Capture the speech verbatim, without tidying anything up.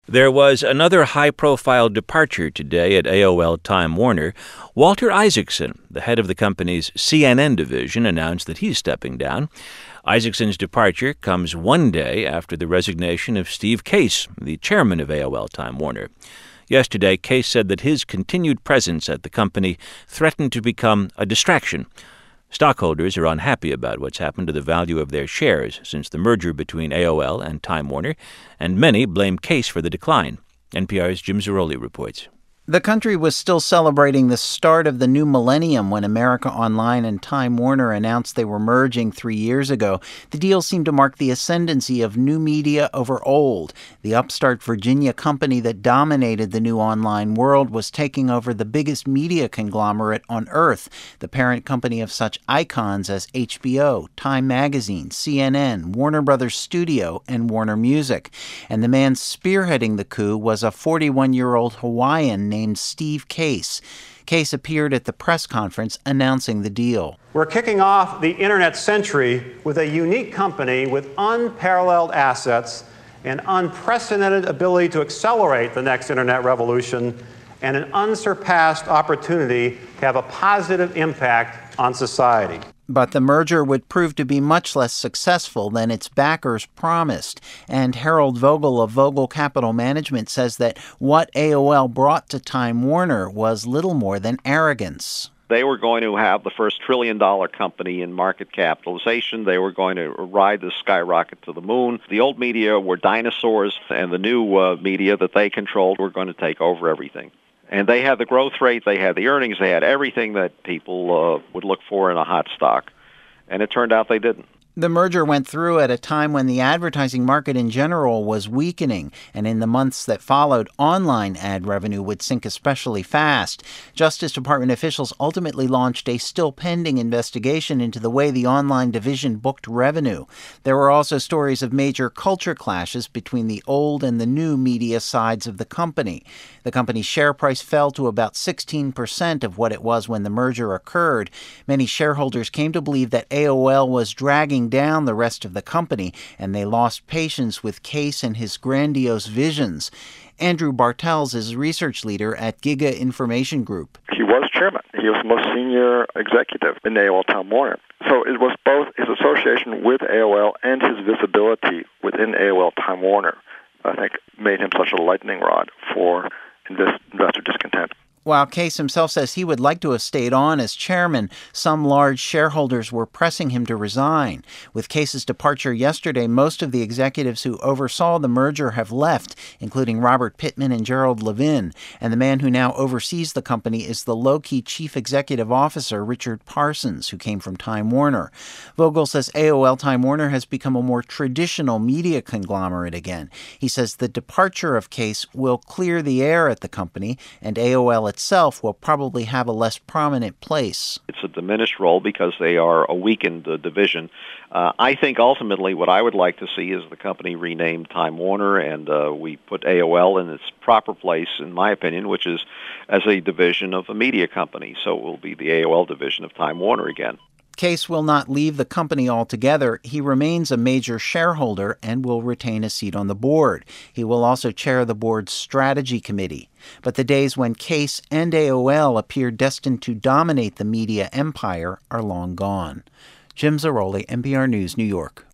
There was another high-profile departure today at A O L Time Warner. Walter Isaacson, the head of the company's C N N division, announced that he's stepping down. Isaacson's departure comes one day after the resignation of Steve Case, the chairman of A O L Time Warner. Yesterday, Case said that his continued presence at the company threatened to become a distraction. Stockholders are unhappy about what's happened to the value of their shares since the merger between A O L and Time Warner, and many blame Case for the decline. N P R's Jim Zarroli reports. The country was still celebrating the start of the new millennium when America Online and Time Warner announced they were merging three years ago. The deal seemed to mark the ascendancy of new media over old. The upstart Virginia company that dominated the new online world was taking over the biggest media conglomerate on earth, the parent company of such icons as H B O, Time Magazine, C N N, Warner Brothers Studio, and Warner Music. And the man spearheading the coup was a forty-one-year-old Hawaiian named Steve Case. Case appeared at the press conference announcing the deal. We're kicking off the internet century with a unique company with unparalleled assets, an unprecedented ability to accelerate the next internet revolution, and an unsurpassed opportunity to have a positive impact on society. But the merger would prove to be much less successful than its backers promised. And Harold Vogel of Vogel Capital Management says that what A O L brought to Time Warner was little more than arrogance. They were going to have the first trillion-dollar company in market capitalization. They were going to ride the skyrocket to the moon. The old media were dinosaurs, and the new uh, media that they controlled were going to take over everything. And they had the growth rate, they had the earnings, they had everything that people uh, would look for in a hot stock. And it turned out they didn't. The merger went through at a time when the advertising market in general was weakening, and in the months that followed, online ad revenue would sink especially fast. Justice Department officials ultimately launched a still-pending investigation into the way the online division booked revenue. There were also stories of major culture clashes between the old and the new media sides of the company. The company's share price fell to about sixteen percent of what it was when the merger occurred. Many shareholders came to believe that A O L was dragging down the rest of the company, and they lost patience with Case and his grandiose visions. Andrew Bartels is research leader at Giga Information Group. He was chairman. He was the most senior executive in A O L Time Warner. So it was both his association with A O L and his visibility within A O L Time Warner, I think, made him such a lightning rod for investor discontent. While Case himself says he would like to have stayed on as chairman, some large shareholders were pressing him to resign. With Case's departure yesterday, most of the executives who oversaw the merger have left, including Robert Pittman and Gerald Levin. And the man who now oversees the company is the low-key chief executive officer, Richard Parsons, who came from Time Warner. Vogel says A O L Time Warner has become a more traditional media conglomerate again. He says the departure of Case will clear the air at the company, and A O L itself will probably have a less prominent place. It's a diminished role because they are a weakened uh, division. Uh, I think ultimately what I would like to see is the company renamed Time Warner, and uh, we put A O L in its proper place, in my opinion, which is as a division of a media company. So it will be the A O L division of Time Warner again. Case will not leave the company altogether. He remains a major shareholder and will retain a seat on the board. He will also chair the board's strategy committee. But the days when Case and A O L appear destined to dominate the media empire are long gone. Jim Zarroli, N P R News, New York.